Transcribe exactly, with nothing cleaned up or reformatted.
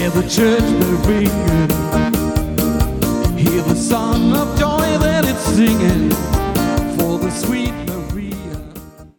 hear the church bell ringing, hear the song of joy that it's singing.